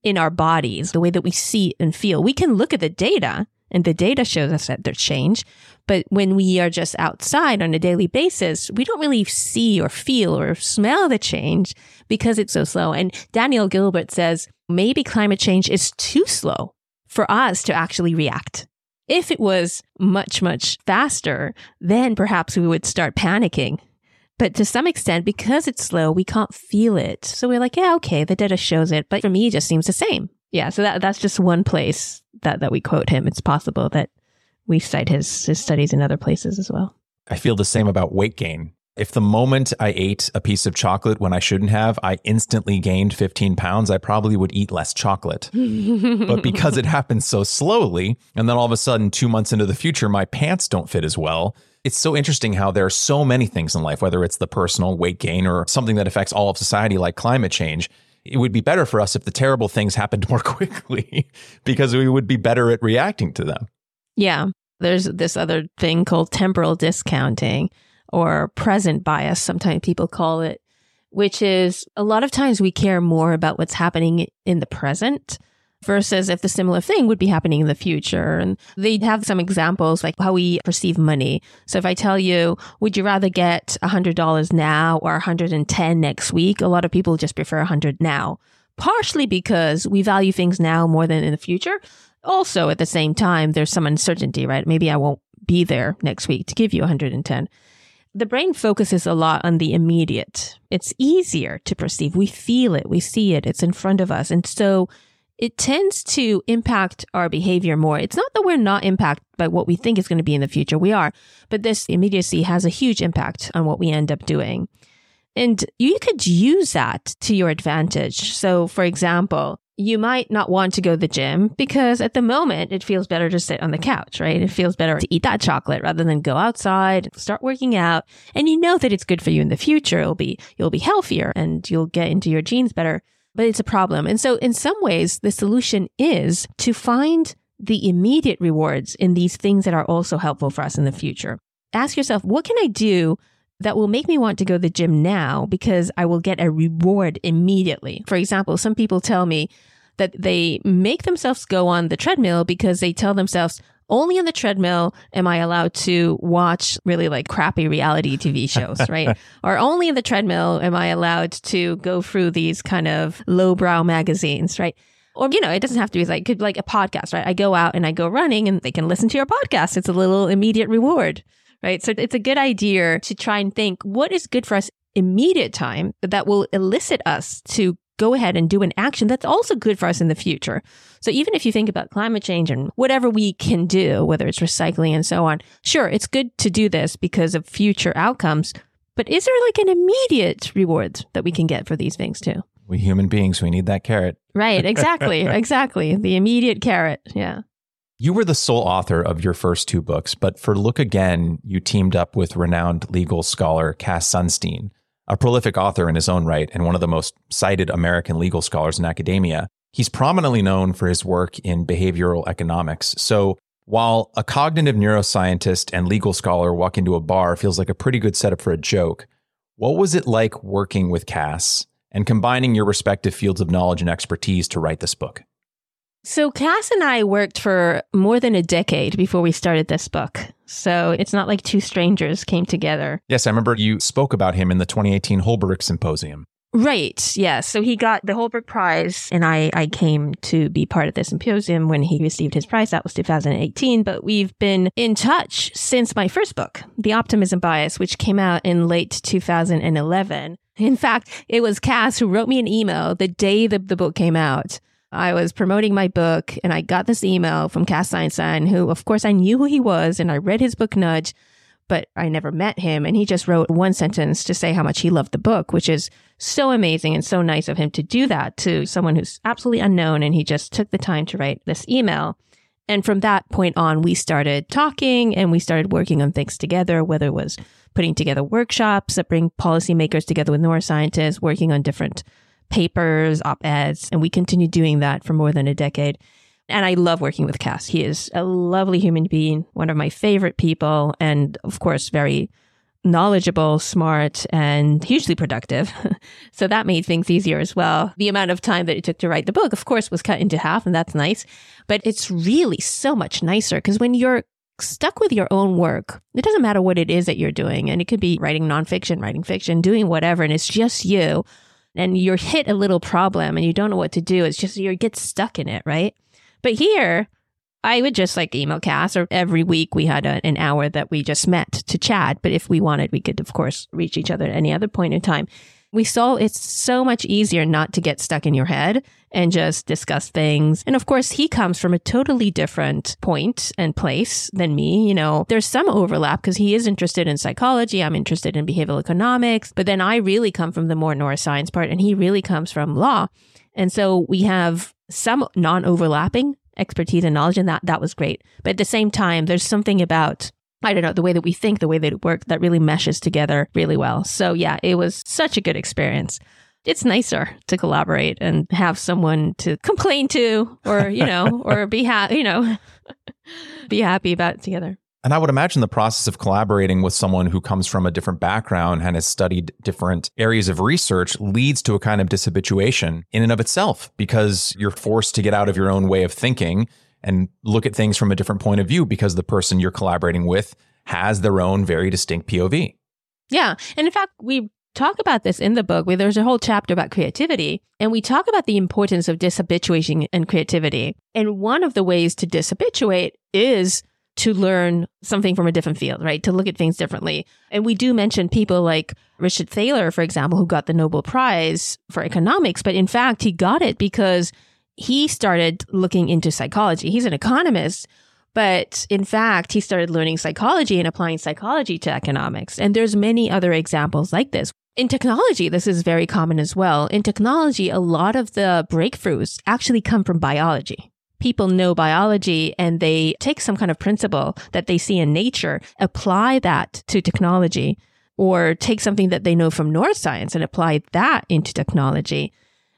in our bodies, the way that we see and feel. We can look at the data, and the data shows us that there's change. But when we are just outside on a daily basis, we don't really see or feel or smell the change because it's so slow. And Daniel Gilbert says, maybe climate change is too slow for us to actually react. If it was much, much faster, then perhaps we would start panicking. But to some extent, because it's slow, we can't feel it. So we're like, yeah, okay, the data shows it. But for me, it just seems the same. Yeah, so that that's just one place that, that we quote him. It's possible that we cite his, his studies in other places as well. I feel the same about weight gain. If the moment I ate a piece of chocolate when I shouldn't have, I instantly gained fifteen pounds, I probably would eat less chocolate. But because it happens so slowly, and then all of a sudden, two months into the future, my pants don't fit as well. It's so interesting how there are so many things in life, whether it's the personal weight gain or something that affects all of society like climate change. It would be better for us if the terrible things happened more quickly because we would be better at reacting to them. Yeah. There's this other thing called temporal discounting, or present bias, sometimes people call it, which is a lot of times we care more about what's happening in the present versus if the similar thing would be happening in the future. And they have some examples like how we perceive money. So if I tell you, would you rather get one hundred dollars now or one hundred ten next week? A lot of people just prefer one hundred now, partially because we value things now more than in the future. Also, at the same time, there's some uncertainty, right? Maybe I won't be there next week to give you one hundred ten. The brain focuses a lot on the immediate. It's easier to perceive. We feel it. We see it. It's in front of us. And so it tends to impact our behavior more. It's not that we're not impacted by what we think is going to be in the future. We are. But this immediacy has a huge impact on what we end up doing. And you could use that to your advantage. So, for example, you might not want to go to the gym because at the moment it feels better to sit on the couch, right? It feels better to eat that chocolate rather than go outside, start working out. And you know that it's good for you in the future. It'll be, you'll be healthier and you'll get into your genes better, but it's a problem. And so in some ways, the solution is to find the immediate rewards in these things that are also helpful for us in the future. Ask yourself, what can I do that will make me want to go to the gym now because I will get a reward immediately? For example, some people tell me that they make themselves go on the treadmill because they tell themselves, only on the treadmill am I allowed to watch really like crappy reality T V shows, right? Or only on the treadmill am I allowed to go through these kind of lowbrow magazines, right? Or, you know, it doesn't have to be like, could like a podcast, right? I go out and I go running and they can listen to your podcast. It's a little immediate reward, right? So it's a good idea to try and think what is good for us immediate time that will elicit us to go ahead and do an action that's also good for us in the future. So even if you think about climate change and whatever we can do, whether it's recycling and so on, sure, it's good to do this because of future outcomes. But is there like an immediate reward that we can get for these things too? We human beings, we need that carrot. Right, exactly, exactly. The immediate carrot, yeah. You were the sole author of your first two books, but for Look Again, you teamed up with renowned legal scholar Cass Sunstein, a prolific author in his own right and one of the most cited American legal scholars in academia. He's prominently known for his work in behavioral economics. So while a cognitive neuroscientist and legal scholar walk into a bar feels like a pretty good setup for a joke, what was it like working with Cass and combining your respective fields of knowledge and expertise to write this book? So Cass and I worked for more than a decade before we started this book. So it's not like two strangers came together. Yes, I remember you spoke about him in the twenty eighteen Holbrook Symposium. Right. Yes. So he got the Holbrook Prize and I, I came to be part of the symposium when he received his prize. That was two thousand eighteen. But we've been in touch since my first book, The Optimism Bias, which came out in late two thousand eleven. In fact, it was Cass who wrote me an email the day that the book came out. I was promoting my book and I got this email from Cass Sunstein, who, of course, I knew who he was and I read his book Nudge, but I never met him. And he just wrote one sentence to say how much he loved the book, which is so amazing and so nice of him to do that to someone who's absolutely unknown. And he just took the time to write this email. And from that point on, we started talking and we started working on things together, whether it was putting together workshops that bring policymakers together with neuroscientists, working on different papers, op-eds, and we continued doing that for more than a decade. And I love working with Cass. He is a lovely human being, one of my favorite people, and of course, very knowledgeable, smart, and hugely productive. So that made things easier as well. The amount of time that it took to write the book, of course, was cut into half, and that's nice. But it's really so much nicer because when you're stuck with your own work, it doesn't matter what it is that you're doing. And it could be writing nonfiction, writing fiction, doing whatever, and it's just you. And you're hit a little problem and you don't know what to do. It's just you get stuck in it, right? But here, I would just like email Cass, or every week we had a, an hour that we just met to chat. But if we wanted, we could, of course, reach each other at any other point in time. We saw it's so much easier not to get stuck in your head and just discuss things. And of course, he comes from a totally different point and place than me. You know, there's some overlap because he is interested in psychology. I'm interested in behavioral economics. But then I really come from the more neuroscience part, and he really comes from law. And so we have some non-overlapping expertise and knowledge, and that that was great. But at the same time, there's something about, I don't know, the way that we think, the way that it works, that really meshes together really well. So yeah, it was such a good experience. It's nicer to collaborate and have someone to complain to, or, you know, or be happy, you know, be happy about it together. And I would imagine the process of collaborating with someone who comes from a different background and has studied different areas of research leads to a kind of dishabituation in and of itself, because you're forced to get out of your own way of thinking and look at things from a different point of view because the person you're collaborating with has their own very distinct P O V. Yeah. And in fact, we talk about this in the book where there's a whole chapter about creativity, and we talk about the importance of dishabituation and creativity. And one of the ways to dishabituate is to learn something from a different field, right? To look at things differently. And we do mention people like Richard Thaler, for example, who got the Nobel Prize for economics. But in fact, he got it because he started looking into psychology. He's an economist, but in fact, he started learning psychology and applying psychology to economics. And there's many other examples like this. In technology, this is very common as well. In technology, a lot of the breakthroughs actually come from biology. People know biology and they take some kind of principle that they see in nature, apply that to technology, or take something that they know from neuroscience and apply that into technology.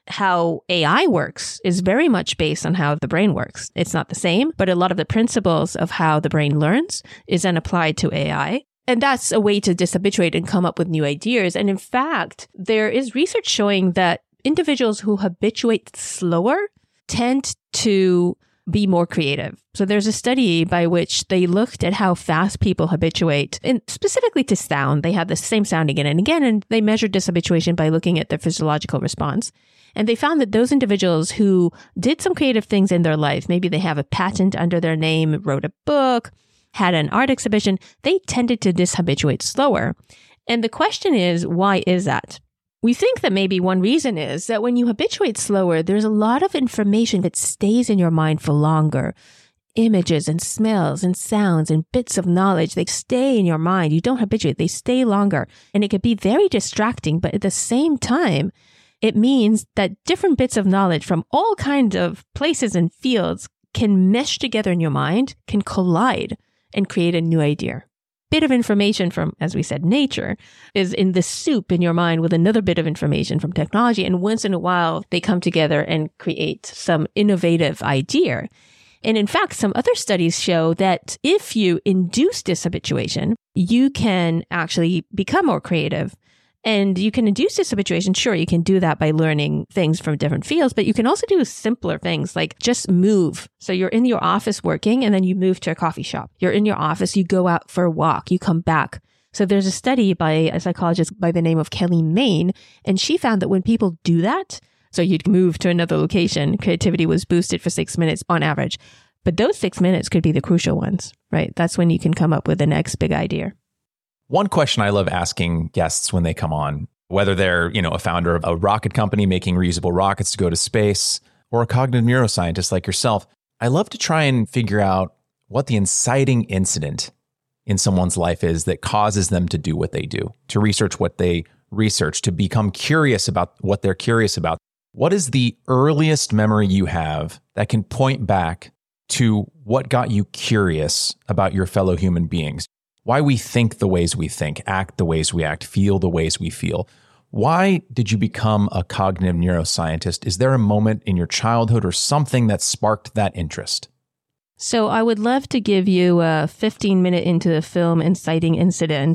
How A I works is very much based on how the brain works. It's not the same, but a lot of the principles of how the brain learns is then applied to A I. And that's a way to dishabituate and come up with new ideas. And in fact, there is research showing that individuals who habituate slower tend to be more creative. So there's a study by which they looked at how fast people habituate, and specifically to sound. They had the same sound again and again, and they measured dishabituation by looking at their physiological response. And they found that those individuals who did some creative things in their life, maybe they have a patent under their name, wrote a book, had an art exhibition, they tended to dishabituate slower. And the question is, why is that? We think that maybe one reason is that when you habituate slower, there's a lot of information that stays in your mind for longer. Images and smells and sounds and bits of knowledge, they stay in your mind. You don't habituate, they stay longer. And it could be very distracting, but at the same time, it means that different bits of knowledge from all kinds of places and fields can mesh together in your mind, can collide and create a new idea. Bit of information from, as we said, nature is in the soup in your mind with another bit of information from technology. And once in a while, they come together and create some innovative idea. And in fact, some other studies show that if you induce dishabituation, you can actually become more creative. And you can induce dishabituation. Sure, you can do that by learning things from different fields, but you can also do simpler things like just move. So you're in your office working and then you move to a coffee shop. You're in your office, you go out for a walk, you come back. So there's a study by a psychologist by the name of Kelly Main, and she found that when people do that, so you'd move to another location, creativity was boosted for six minutes on average. But those six minutes could be the crucial ones, right? That's when you can come up with the next big idea. One question I love asking guests when they come on, whether they're, you know, a founder of a rocket company making reusable rockets to go to space, or a cognitive neuroscientist like yourself, I love to try and figure out what the inciting incident in someone's life is that causes them to do what they do, to research what they research, to become curious about what they're curious about. What is the earliest memory you have that can point back to what got you curious about your fellow human beings? Why we think the ways we think, act the ways we act, feel the ways we feel. Why did you become a cognitive neuroscientist? Is there a moment in your childhood or something that sparked that interest? So I would love to give you a fifteen minute into the film inciting incident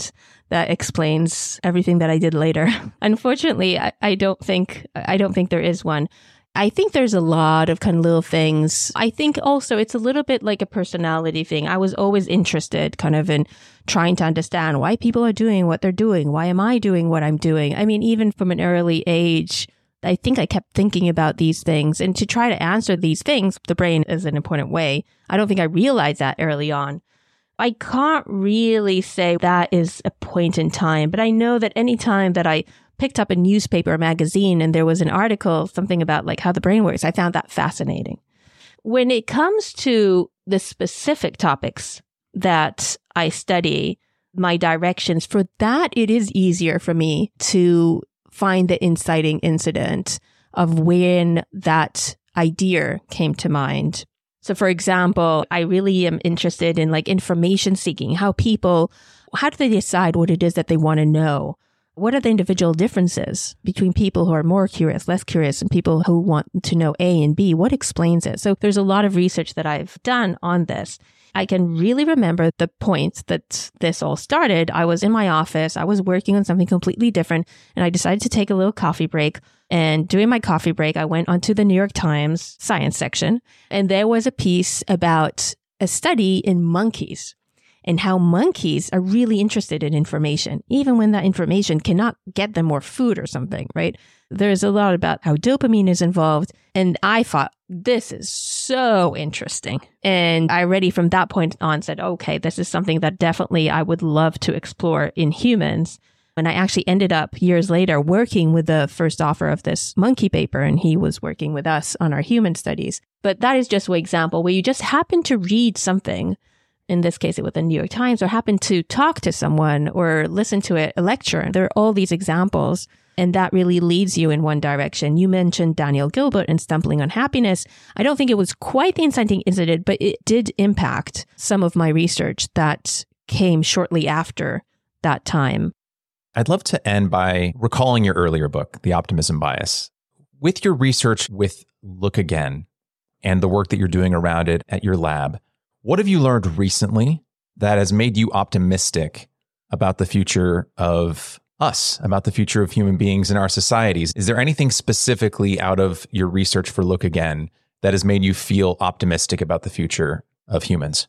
that explains everything that I did later. Unfortunately, I, I don't think I don't think there is one. I think there's a lot of kind of little things. I think also it's a little bit like a personality thing. I was always interested kind of in trying to understand why people are doing what they're doing. Why am I doing what I'm doing? I mean, even from an early age, I think I kept thinking about these things. And to try to answer these things, the brain is an important way. I don't think I realized that early on. I can't really say that is a point in time, but I know that any time that I picked up a newspaper or magazine and there was an article, something about like how the brain works, I found that fascinating. When it comes to the specific topics that I study, my directions for that, it is easier for me to find the inciting incident of when that idea came to mind. So for example, I really am interested in like information seeking, how people, how do they decide what it is that they want to know? What are the individual differences between people who are more curious, less curious, and people who want to know A and B? What explains it? So there's a lot of research that I've done on this. I can really remember the point that this all started. I was in my office. I was working on something completely different, and I decided to take a little coffee break. And during my coffee break, I went onto the New York Times science section, and there was a piece about a study in monkeys and how monkeys are really interested in information, even when that information cannot get them more food or something, right? There's a lot about how dopamine is involved. And I thought, this is so interesting. And I already from that point on said, okay, this is something that definitely I would love to explore in humans. And I actually ended up years later working with the first author of this monkey paper, and he was working with us on our human studies. But that is just one example where you just happen to read something. In this case, it was the New York Times, or happen to talk to someone or listen to a, a lecture. There are all these examples, and that really leads you in one direction. You mentioned Daniel Gilbert and Stumbling on Happiness. I don't think it was quite the inciting incident, but it did impact some of my research that came shortly after that time. I'd love to end by recalling your earlier book, The Optimism Bias. With your research with Look Again and the work that you're doing around it at your lab, what have you learned recently that has made you optimistic about the future of us, about the future of human beings in our societies? Is there anything specifically out of your research for Look Again that has made you feel optimistic about the future of humans?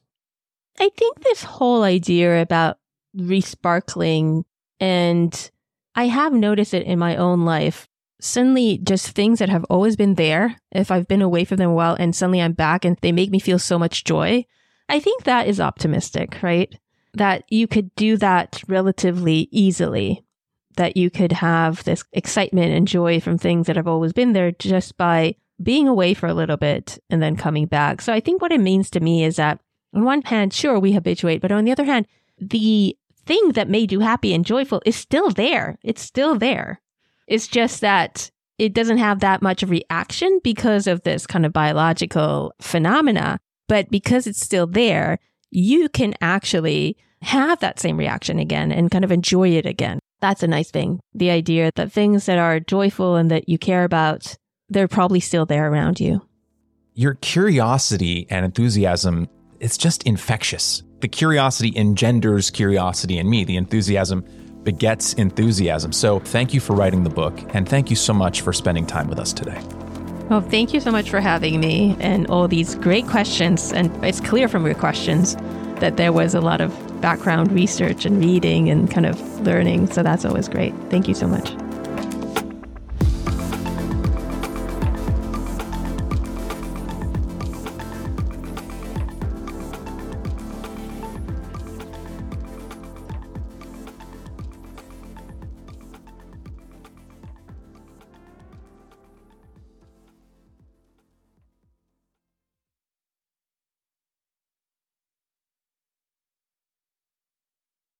I think this whole idea about resparkling, and I have noticed it in my own life, suddenly just things that have always been there, if I've been away from them a while and suddenly I'm back and they make me feel so much joy. I think that is optimistic, right? That you could do that relatively easily, that you could have this excitement and joy from things that have always been there just by being away for a little bit and then coming back. So I think what it means to me is that on one hand, sure, we habituate, but on the other hand, the thing that made you happy and joyful is still there. It's still there. It's just that it doesn't have that much of reaction because of this kind of biological phenomena. But because it's still there, you can actually have that same reaction again and kind of enjoy it again. That's a nice thing. The idea that things that are joyful and that you care about, they're probably still there around you. Your curiosity and enthusiasm, it's just infectious. The curiosity engenders curiosity in me. The enthusiasm begets enthusiasm. So thank you for writing the book, and thank you so much for spending time with us today. Well, thank you so much for having me and all these great questions. And it's clear from your questions that there was a lot of background research and reading and kind of learning. So that's always great. Thank you so much.